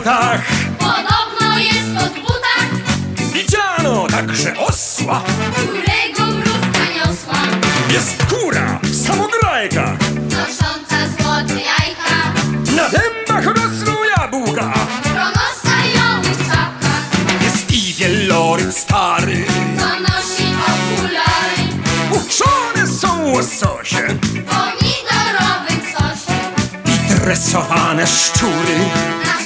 butach. Podobno jest pod butach. Widziano także osła, Którego mrówka niosła. jest kura, samograjka. Nosząca złote jajka. Na dębach rosną jabłka. Promostajowych czapkach. Jest i wieloryb stary. Co nosi okulary. Uczone są łososie W pomidorowym sosie. i tresowane szczury. Na